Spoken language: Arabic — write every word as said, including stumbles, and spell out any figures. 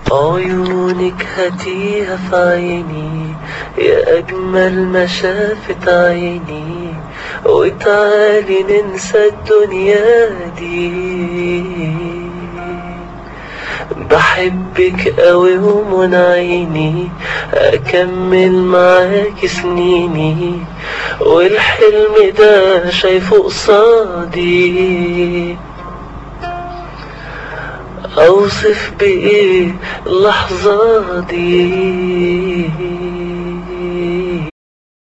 عيونك هاتيها في عيني يا أجمل ما شافت عيني، وتعالي ننسى الدنيا دي. بحبك قوي ومن عيني أكمل معاك سنيني، والحلم ده شايفه قصادي. أوصف بإيه اللحظة دي؟